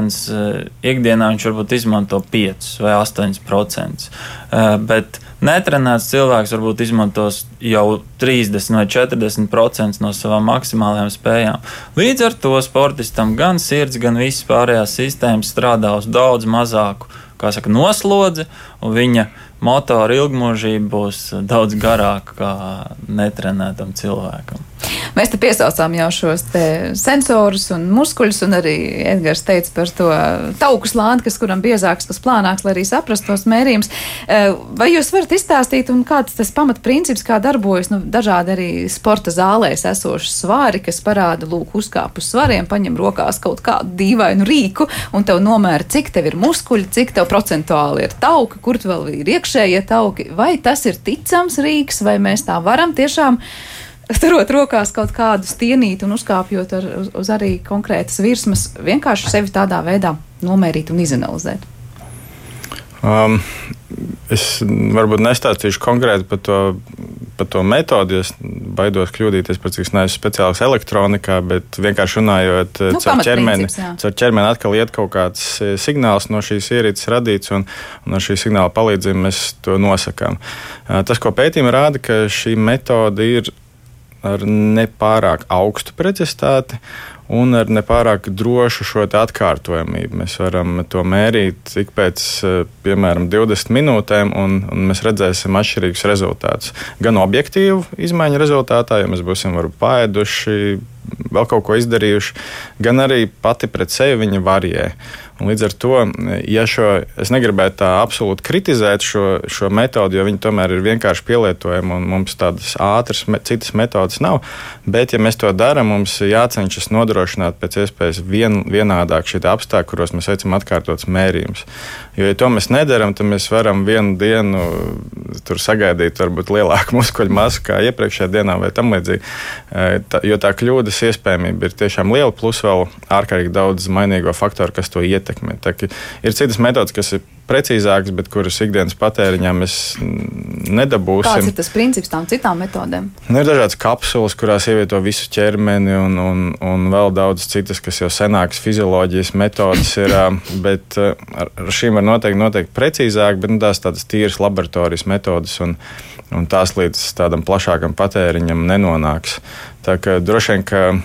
ikdienā viņš varbūt izmanto 5 vai 8%. Bet netrenēts cilvēks varbūt izmantos jau 30 vai 40% no savām maksimālajām spējām. Līdz ar to sportistam gan sirds, gan visas pārējās sistēmas strādā uz daudz mazāku, kā saka, noslodzi, un viņa motora ilgmūžība būs daudz garāka kā netrenētam cilvēkam. Mēs te piesaucām jau šos te sensorus un muskuļus, un arī Edgars teica par to tauku slāni, kuram biezāks, kas plānāks, lai arī saprast tos mērījumus. Vai jūs varat izstāstīt, un kāds tas pamatprincips, kā darbojas dažādi arī sporta zālēs esoši svari, kas parāda, lūk, uzkāp uz svariem, paņem rokās kaut kādu dīvainu rīku, un tev nomēra, cik tev ir muskuļi, cik tev procentuāli ir tauki, kur tu vēl ir iekšējie tauki. Vai tas ir ticams rīks, vai mēs tā varam tiešām turot rokās kaut kādu stienīti un uzkāpjot uz arī konkrētas virsmas, vienkārši sevi tādā veidā nomērīt un izanalizēt? Es varbūt nestāstīšu konkrēti par to metodi, es baidos kļūdīties, pēc cik es neesmu speciāls elektronikā, bet vienkārši runājot caur ķermeni atkal iet kaut kāds signāls no šīs ierīces radīts, un ar šī signāla palīdzību mēs to nosakām. Tas, ko pētījumi rāda, ka šī metode ir ar nepārāk augstu precizitāti un ar nepārāk drošu šo atkārtojamību. Mēs varam to mērīt ik pēc, piemēram, 20 minūtēm, un mēs redzēsim atšķirīgus rezultātus. Gan objektīvu izmaiņu rezultātā, ja mēs būsim varbūt paēduši, vēl kaut ko izdarījuši, gan arī pati pret sevi viņa varijē. Un līdz ar to, es negribētu tā absolūti kritizēt šo metodi, jo viņi tomēr ir vienkārši pielietojami un mums tādas ātras citas metodas nav, bet ja mēs to darām, mums jācenšas nodrošināt pēc iespējas vienādāk šie apstākļi, kuros mēs veicam atkārtotas mērījumus. Jo, ja to mēs nedaram, tad mēs varam vienu dienu tur sagaidīt varbūt lielāku muskuļu masu kā iepriekšējā dienā vai tam līdzīgi, jo tā kļūdas iespējamība ir tiešām liela, plus vēl ārkārtīgi daudz mainīgo faktoru, kas to ietekmē. Ir citas metodas, kas ir precīzākas, bet kuras ikdienas patēriņā mēs nedabūsim. Kāds ir tas princips tām citām metodēm? Ir dažādas kapsulas, kurās ievieto visu ķermeni un vēl daudz citas, kas jau senākas fizioloģijas metodas ir, bet ar šīm var noteikti precīzāk, bet tās tādas tīras laboratorijas metodas un tās līdz tādam plašākam patēriņam nenonāks. Tā kā droši vien,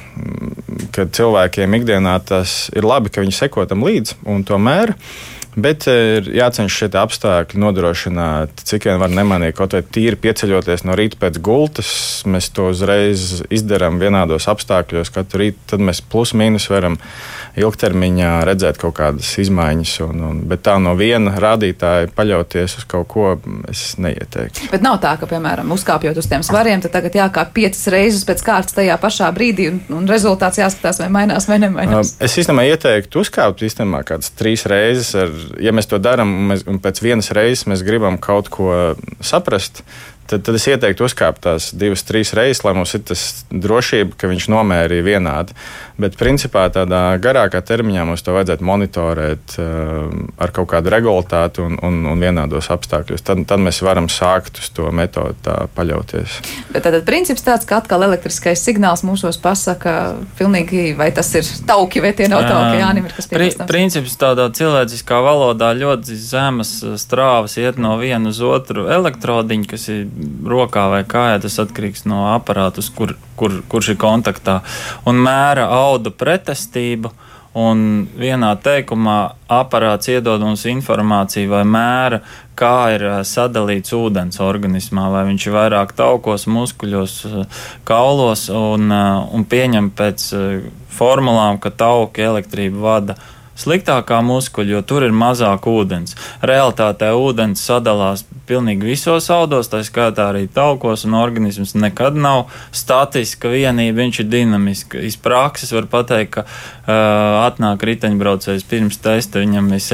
ka cilvēkiem ikdienā tas ir labi, ka viņi seko tam līdzi un tomēr, bet ir jācenšas šie apstākļi nodrošināt, cik vien var nemanīt, kaut vai tīri pieceļoties no rīta pēc gultas, mēs to uzreiz izdarām vienādos apstākļos katru rītu, tad mēs plus mīnus varam ilgtermiņā redzēt kaut kādas izmaiņas, bet tā no viena rādītāja paļauties uz kaut ko es neieteiktu. Bet nav tā, ka, piemēram, uzkāpjot uz tiem svariem, tad tagad jākāp 5 reizes pēc kārtas tajā pašā brīdī un rezultāts jāskatās, vai mainās vai nemainās. Es īstenībā ieteiktu uzkāpt kādas 3 reizes, ja mēs to darām un pēc vienas reizes mēs gribam kaut ko saprast, tad es ieteiktu uzkāpt tās 2-3 reizes, lai mums ir tas drošība, ka viņš nomērīja vienādi. Bet principā tādā garākā termiņā mums to vajadzētu monitorēt ar kaut kādu regulātāti un vienādos apstākļos. Tad mēs varam sākt uz to metodu tā paļauties. Bet tad princips tāds, ka atkal elektriskais signāls mūsos pasaka pilnīgi, vai tas ir tauki, vai tie nav tauki, Jānim ir kas piekristams. Princips tādā cilvēciskā valodā ļoti zemas strāvas iet no viena uz otru elektrodiņu, kas ir rokā vai kājā, tas atkarīgs no aparātus, kurš ir kontaktā, un mēra audu pretestību, un vienā teikumā aparāts iedod mums informāciju vai mēra, kā ir sadalīts ūdens organismā, vai viņš ir vairāk taukos, muskuļos, kaulos, un pieņem pēc formulām, ka tauki elektrību vada sliktākā muskuļa, jo tur ir mazāk ūdens. Realtātē ūdens sadalās pilnīgi visos audos, tā skaitā arī taukos, un organisms nekad nav statiska vienība, viņš ir dinamiska. Iz prakses var pateikt, ka atnāk riteņbraucējs pirms testa, viņam ir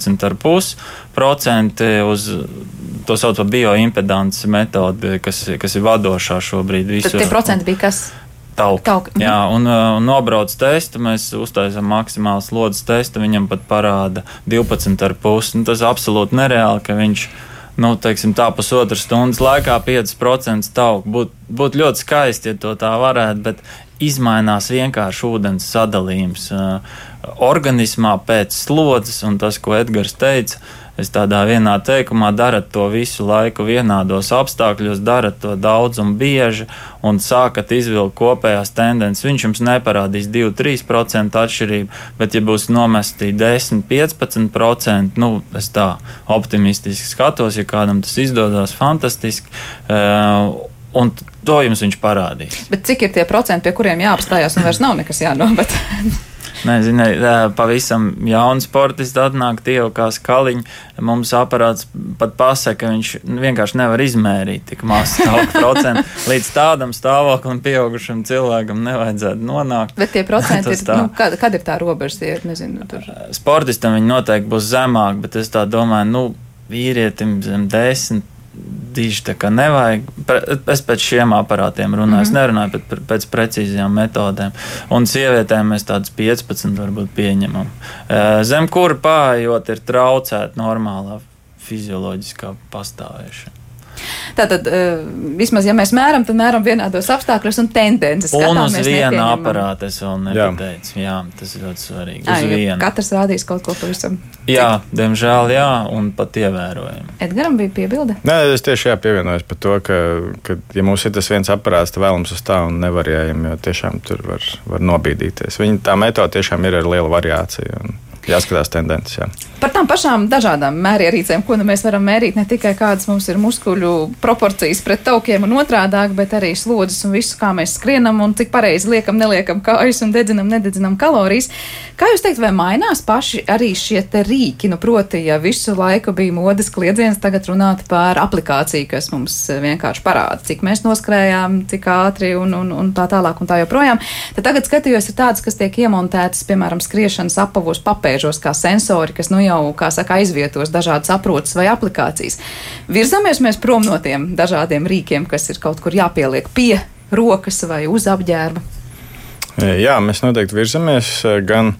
17,5% uz to sauc par bioimpedants metodi, kas ir vadošā šobrīd visur. Tad tie procenti bija kas? Tauki. Jā, un nobrauc testu, mēs uztaisām maksimālu slodzes testu, viņam pat parāda 12,5. Tas absolūti nereāli, ka viņš, teiksim tā, pusotras stundas laikā 5% tauku. Būtu ļoti skaisti, ja to tā varētu, bet izmainās vienkārši ūdens sadalījums organismā pēc slodzes, un tas, ko Edgars teica, es tādā vienā teikumā, darat to visu laiku vienādos apstākļos, darat to daudz un bieži, un sākat izvilkt kopējās tendences. Viņš jums neparādīs 2-3% atšķirību, bet ja būs nomesti 10-15%, es tā optimistiski skatos, ja kādam tas izdodas fantastiski, un to jums viņš parādīs. Bet cik ir tie procenti, pie kuriem jāapstājās un vairs nav nekas jānomet? Nezinu, pavisam jauni sportisti atnāk tie jau kā skaliņi. Mums aparāts pat pasaka, ka viņš vienkārši nevar izmērīt tik mazu tauku procentu. Līdz tādam stāvoklim pieaugušam cilvēkam nevajadzētu nonākt. Bet tie procenti ir, kad ir tā robeža? Tur. Sportistam viņi noteikti būs zemāk, bet es tā domāju, vīrietim zem 10. Diži tā kā nevajag. Es pēc šiem aparātiem runāju, es nerunāju pēc precīzajām metodēm. Un sievietēm mēs tādus 15 varbūt pieņemam. Zem kura pārējot ir traucēta normālā fizioloģiskā pastāvēšana. Tātad, vismaz, ja mēs mēram, tad mēram vienādos apstākļos un tendences. Un uz viena aparāta es vēl nepateicu. Jā, tas ir ļoti svarīgi. Uz vienu. Katrs rādīs kaut ko pavisam. Jā, diemžēl jā, un pat ievērojami. Edgaram bija piebilde? Nē, es tieši pievienojos par to, ka ja mums ir tas viens aparāts, tad vēlams uz tā un nevarējam, jo tiešām tur var nobīdīties. Tā metode tiešām ir ar lielu variāciju. Jāskatās tendences, jā. Par tām pašām dažādām mērierīcēm, ko mēs varam mērīt, ne tikai kādas mums ir muskuļu proporcijas pret taukiem un otrādāk, bet arī slodzes un visu, kā mēs skrienam un cik pareizi liekam, neliekam kājas un nededzinam kalorijas. Kā jūs teikt, vai mainās paši arī šie te rīki? Proti, ja visu laiku bija modes kliedziens, tagad runāt par aplikāciju, kas mums vienkārši parāda, cik mēs noskrējām, cik ātri un tā tālāk un tā joprojām. Tad tagad skatījos ir tādas, kas tiek iemontētas, piemēram, skriešanas apavos papēžos kā sensori, kas jau, kā saka, aizvietos dažādas aproces vai aplikācijas. Virzamies mēs prom no tiem dažādiem rīkiem, kas ir kaut kur jāpieliek pie rokas vai uz apģērba? Jā, mēs noteikti virzamies gan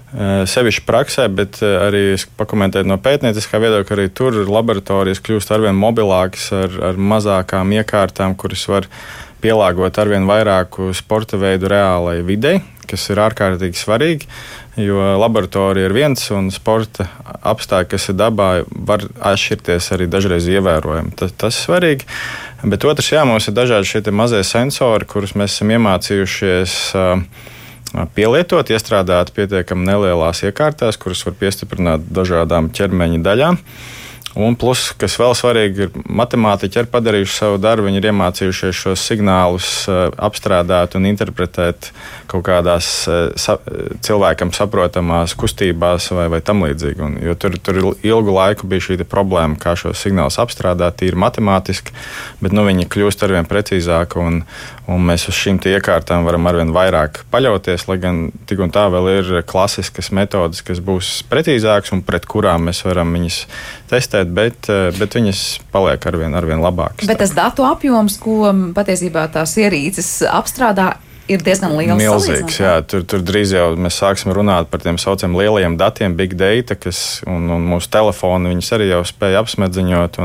sevišķi praksē, bet arī pakomentēt no pētnieciskā viedokļa, arī tur laboratorijas kļūst arvien mobilākas ar mazākām iekārtām, kuras var pielāgot arvien vairāku sporta veidu reālai videi, kas ir ārkārtīgi svarīgi, jo laboratorija ir viens un sporta apstākļi, kas ir dabā, var atšķirties arī dažreiz ievērojami. Tas ir svarīgi, bet otrs, mums ir dažādi šie mazie sensori, kurus mēs esam iemācījušies pielietot, iestrādāt pietiekami nelielās iekārtās, kuras var piestiprināt dažādām ķermeņa daļām. Un plus, kas vēl svarīgi, ir matemātiķi ir padarījuši savu darbu, viņi ir iemācījušies šos signālus apstrādāt un interpretēt kaut kādās cilvēkam saprotamās kustībās vai tam līdzīgi. Jo tur ilgu laiku bija šī problēma, kā šos signālus apstrādāt, tīri matemātiski, bet viņi kļūst arvien precīzāki un mēs uz šīm iekārtām varam arvien vairāk paļauties, lai gan tik un tā vēl ir klasiskas metodas, kas būs precīzākas un pret kurām mēs varam viņas testēt, bet viņas paliek arvien labākas. Bet tas datu apjoms, ko patiesībā tās ierīces apstrādā, ir diezgan liels. Milzīgs, jā. Tur drīz jau mēs sāksim runāt par tiem saucamiem lielajiem datiem, big data, un mūsu telefoni viņus arī jau spēja apsmedziņot.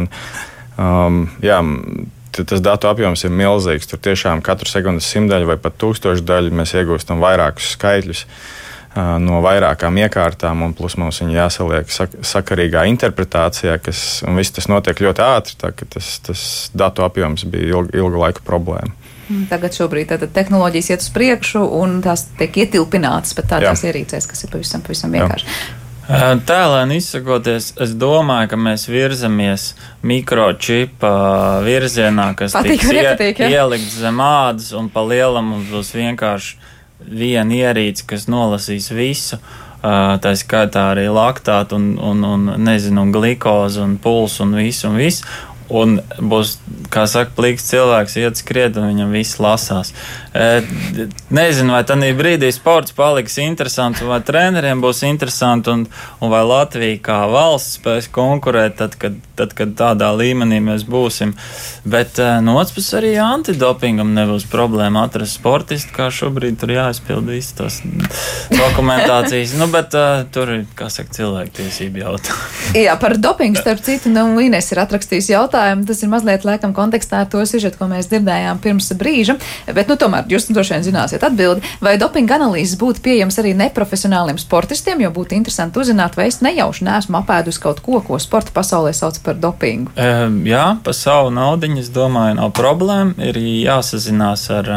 Tas datu apjoms ir milzīgs. Tur tiešām katru sekundes 100 daļu vai pat 1000 daļu mēs iegūstam vairākus skaitļus no vairākām iekārtām, un plus mums viņi jāsaliek sakarīgā interpretācijā, un viss tas notiek ļoti ātri, tā ka tas datu apjoms bija ilgu laiku problēma. Tagad šobrīd tehnoloģijas iet uz priekšu, un tās tiek ietilpinātas pat tādās ierīcēs, kas ir pavisam vienkārši. Tēlēni izsakoties, es domāju, ka mēs virzamies mikročipa virzienā, kas tiks ielikt zem ādas, un pa lielam mums būs vienkārši viena ierīce, kas nolasīs visu, tā skaitā arī laktātu un glikozu un pulsu un visu. Un būs, kā saka, plīks cilvēks iet skriet un viņam viss lasās. Nezinu, vai tādā brīdī sports paliks interesants, vai treneriem būs interesanti, un vai Latvija kā valsts spēs konkurēt, tad, kad tādā līmenī mēs būsim. Bet no otras puses arī antidopingam nebūs problēma atrast sportistu, kā šobrīd tur jāizpild visas tās dokumentācijas. Bet tur ir, kā saka, cilvēktiesība jautājumi. Jā, par dopingu starp citu, Ines ir atrakstījis jautājumu. Tas ir mazliet liekam kontekstā ar to sižetu, ko mēs dzirdējām pirms brīža, bet tomēr jūs droši vien zināsiet atbildi, vai dopinga analīzes būtu pieejams arī neprofesionāliem sportistiem, jo būtu interesanti uzzināt, vai es nejauši neesmu apēdus kaut ko sporta pasaulē sauc par dopingu. Jā, pa savu naudiņu, es domāju, nav problēma. Ir jāsazinās ar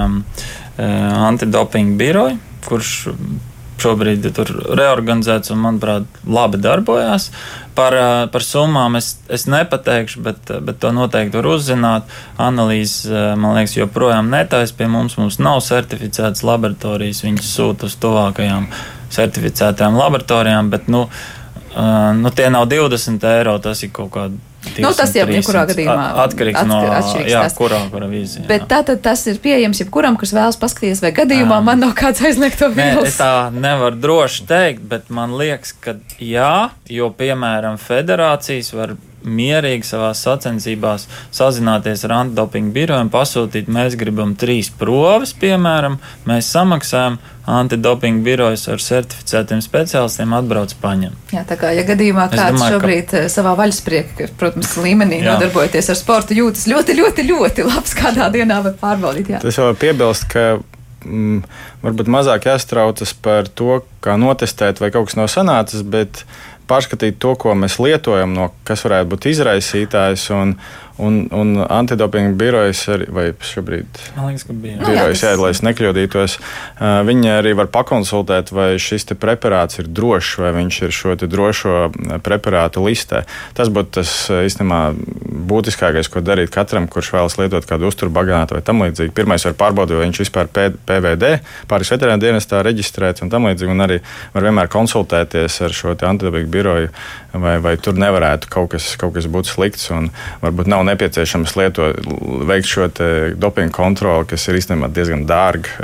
antidopinga biroju, kurš šobrīd tur reorganizēts un, manuprāt, labi darbojās. Par summām es nepateikšu, bet to noteikti var uzzināt. Analīzes, man liekas, joprojām netaisa pie mums. Mums nav certificētas laboratorijas, viņas sūta uz tuvākajām certificētajām laboratorijām, bet tie nav 20 eiro, tas ir kaut kāda. Tas jau jebkurā gadījumā atkarīgs no kurā vīzija. Bet tātad tas ir pieejams jebkuram, kas vēlas paskatīties, vai gadījumā man nav kāds aizliegto vielas. Es tā nevaru droši teikt, bet man liekas, ka jā, jo, piemēram, federācijas var mierīgi savās sacensībās sazināties ar antidopinga biroju un pasūtīt, mēs gribam 3 provas, piemēram, mēs samaksājam, antidopinga birojas ar certificētiem speciālistiem atbrauc paņem. Jā, tā kā, ja gadījumā kāds šobrīd savā vaļasprieka, protams, līmenī nodarbojoties ar sportu, jūtas ļoti, ļoti, ļoti labs, kādā dienā var pārbaudīt. Jā. Tas jau piebilst, ka varbūt mazāk jāstraucas par to, kā notestēt, vai kaut kas nav sanācis, bet pārskatīt to, ko mēs lietojam, kas varētu būt izraisītājs, un antidopinga birojas arī, vai šobrīd liekas, birojas, lai es nekļūdītos, viņi arī var pakonsultēt, vai šis te preparāts ir drošs, vai viņš ir šo te drošo preparātu listē. Tas būtu tas, īstenībā, būtiskākais, ko darīt katram, kurš vēlas lietot kādu uzturbagātu vai tam līdzīgi. Pirmais var pārbaudīt, vai viņš vispār PVD, Pāris veterānu dienestā reģistrēts un tam līdzīgi, un arī var vienmēr konsultēties ar šo te antidopinga biroju, vai tur nevarētu kaut kas būt slikts, un varbūt nav nepieciešams veikt šo dopingu kontroli, kas ir īstenībā diezgan dārga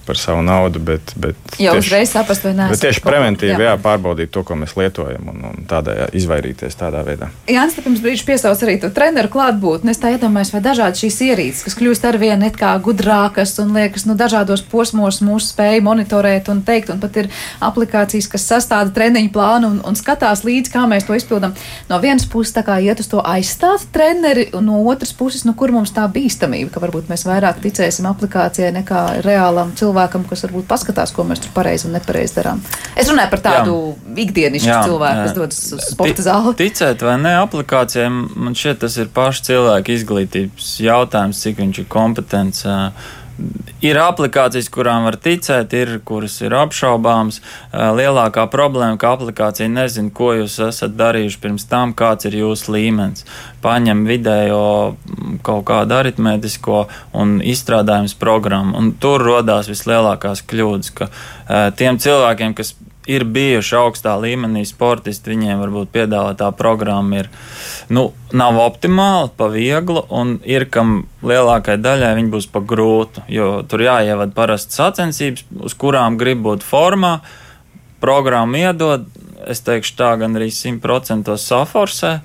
par savu naudu, bet jau uzreiz saprast, vai neesat. Bet tieši preventīvi pārbaudīt to, ko mēs lietojam, un tādā izvairīties tādā veidā. Jānis, te pirms brīža piesauc arī to treneru klātbūtni. Es tā iedomājos, vai dažādi šīs ierīces, kas kļūst arvien it kā gudrākas un liekas, dažādos posmos mūsu spēja monitorēt un teikt, un pat ir aplikācijas, kas sastāda treniņu plānu un skatās līdzi, kā mēs to izpildam. No vienas puses tā kā iet uz to aizstāt treneri, un no otras puses, kur mums tā bīstamība, ka varbūt mēs vairāk ticēsim aplikācijai nekā reālam cilvēkam, kas varbūt paskatās, ko mēs tur pareizi un nepareizi darām. Es runāju par tādu ikdienišķu cilvēku, kas dodas uz sporta zāli. Ticēt vai ne aplikācijai, man šķiet, tas ir paša cilvēka izglītības jautājums, cik viņš ir kompetents. Ir aplikācijas, kurām var ticēt, kuras ir apšaubāmas. Lielākā problēma, ka aplikācija nezina, ko jūs esat darījuši pirms tam, kāds ir jūsu līmenis. Paņem vidējo kaut kādu aritmētisko un izstrādājums programmu. Un tur rodās vislielākās kļūdas, ka tiem cilvēkiem, kas ir bijuši augstā līmenī sportisti, viņiem varbūt piedāvātā programma ir, nav optimāla, pa vieglu, un ir, kam lielākai daļai viņi būs pa grūtu, jo tur jāievad parasti sacensības, uz kurām grib būt formā, programmu iedod, es teikšu tā, gan arī 100% saforsē.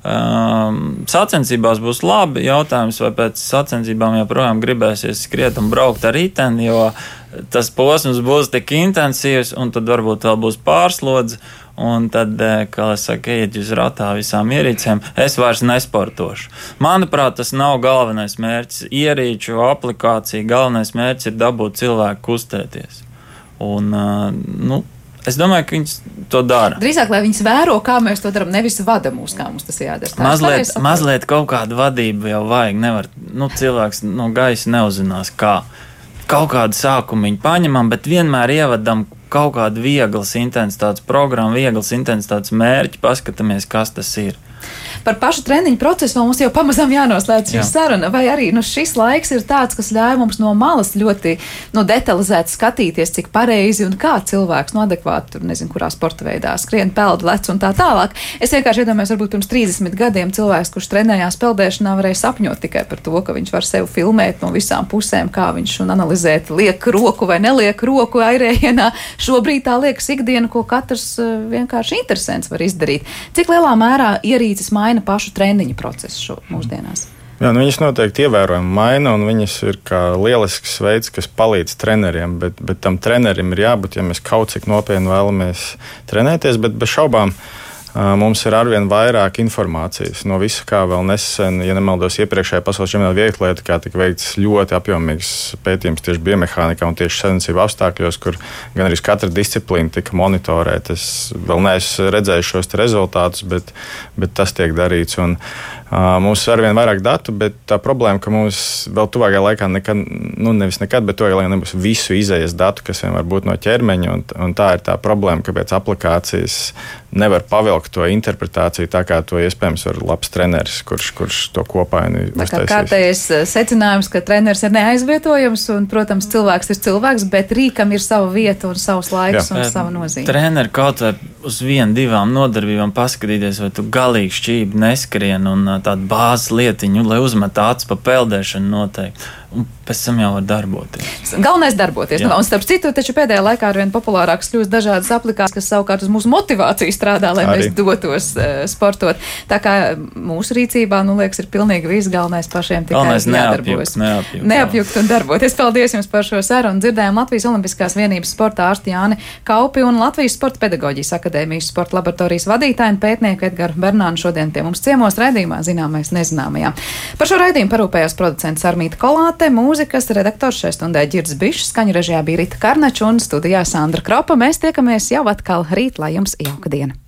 Sacensībās būs labi. Jautājums, vai pēc sacensībām joprojām gribēsies skriet un braukt ar riteni, jo tas posms būs tik intensīvs, un tad varbūt vēl būs pārslodze, un tad, kā es saku, iet uz ratā visām ierīcēm, es vairs nesportošu. Manuprāt, tas nav galvenais mērķis. Ierīču aplikācija, galvenais mērķis ir dabūt cilvēku kustēties. Un, es domāju, ka viņas to dara. Drīzāk, lai viņas vēro, kā mēs to darām, nevis vada mūs, kā mums tas jādara. Mazliet kaut kādu vadību jau vajag. Nevar, cilvēks no gaisa neuzinās, kā. Kaut kādu sākumu viņi paņemam, bet vienmēr ievadam kaut kādu vieglas intensitātes programmu, vieglas intensitātes mērķi, paskatāmies, kas tas ir. Par pašu treniņu procesu mums jau pamazām jānoslēdz šī saruna, vai arī šis laiks ir tāds, kas ļauj mums no malas ļoti detalizēti skatīties, cik pareizi un kā cilvēks adekvāti, kurā sporta veidā skrien, peld, lec un tā tālāk. Es vienkārši iedomājos, varbūt pirms 30 gadiem cilvēks, kurš trenējās peldēšanā, varēja sapņot tikai par to, ka viņš var sevi filmēt no visām pusēm, kā viņš un analizēt, liek roku vai neliek roku airējienā. Šobrīd tā liekas ikdiena, ko katrs vienkārši interesants var izdarīt. Cik lielā mērā ierīces maina pašu treniņu procesu mūsdienās? Jā, viņas noteikti ievērojami maina, un viņas ir kā lielisks veids, kas palīdz treneriem, bet tam trenerim ir jābūt, ja mēs kaut cik nopietni vēlamies trenēties, bet bez šaubām mums ir arvien vairāk informācijas no visa, kā vēl nesen, ja nemaldos, iepriekšējā pasaules čempionāta vieglatlētikā tika veikts ļoti apjomīgs pētījums tieši biomehānikā un tieši sacensību apstākļos, kur gan arī katra disciplīna tika monitorēta. Es vēl neesmu redzējis šos rezultātus, bet tas tiek darīts. Un mums ir arvien vairāk datu, bet tā problēma, ka mums vēl tuvākajā laikā nevis nekad, bet tuvākajā laikā nebūs visu izējas datu, kas vien var būt no ķermeņa, un tā ir tā problēma, kāpēc aplikācijas nevar pavilkt to interpretāciju tā, kā to iespējams var labs treneris, kurš to kopaini uztaisīs. Kārtējais secinājums, ka treneris ir neaizvietojams, un, protams, cilvēks ir cilvēks, bet rīkam ir sava vieta un savs laiks un sava nozīme. Treneri kaut vai uz 1-2 nodarbībām paskatīties, vai tu galīgi šķībi neskrien un tādu bāzes lietiņu, lai uzmet acis pa peldēšanu noteikti. Un pēc tam jau var darboties. Galvenais darboties. Un starp citu, taču pēdējā laikā arvien populārākas kļūst dažādas aplikācijas, kas savukārt uz mūsu motivāciju strādā, lai mēs dotos sportot. Tā kā mūsu rīcībā, liekas, ir pilnīgi viss galvenais pašiem tikai jādarbojas. Neapjukt un darboties. Paldies jums par šo sarunu. Dzirdējām Latvijas Olimpiskās vienības sporta ārsti Jāni Kaupi un Latvijas Sporta pedagoģijas akadēmijas sporta laboratorijas vadītāju un pētnieku Edgaru Bernānu šodien pie mums ciemos raidījumā Zināmais nezināmajā. Par šo raidījumu parūpējās producents Armīta Kolāte. Mūzikas redaktors šai stundai Ģirds Bišs, skaņu režijā bija Rita Karnača un studijā Sandra Kropa. Mēs tiekamies jau atkal rīt, lai jums jauka diena.